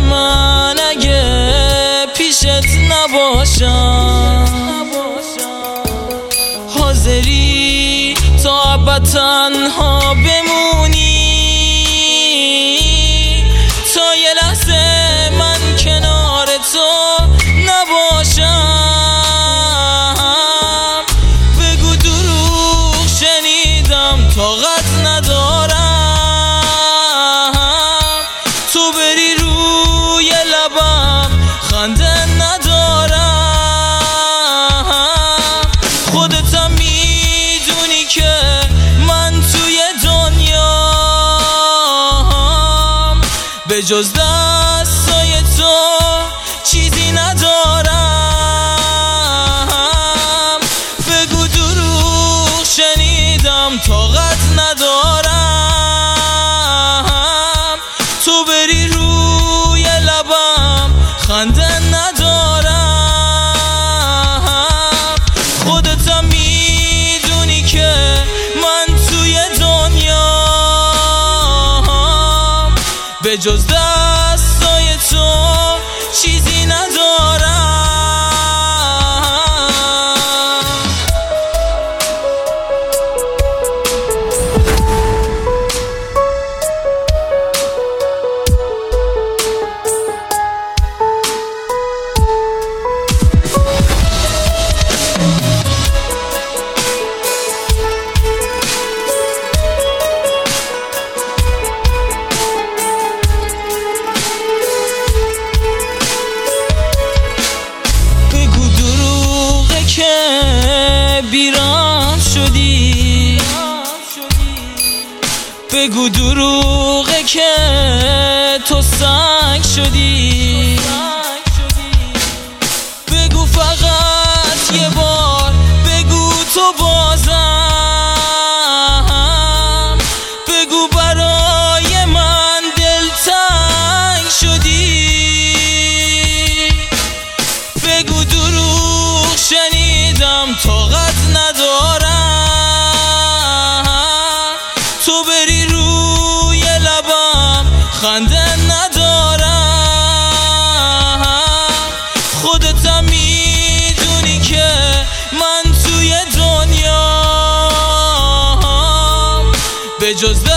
من اگه پیشت نباشم، حاضری تا ابد تنها بمونی، تا یه لحظه من کنار تو نباشم. بگو دروغ شنیدم طاقت ندارم، تو بری روی لبم خنده ندارم. خودتم میدونی که من توی دنیام به جز دستای تو چیزی ندارم. بگو دروغ شنیدم طاقت ندارم، تو بری روی لبم خنده ندارم. خودتم میدونی که من توی دنیام به جز دستای تو چیزی ندارم. بیرام شدی، بگو دروغه که تو سنگ شدی، بگو فقط یه بار، بگو تو بازم، بگو برای من دلتنگ شدی، بگو دروغ شنیدم طاقت ندارم، تو بری روی لبم خنده ندارم. خودتم میدونی که من توی دنیام به جز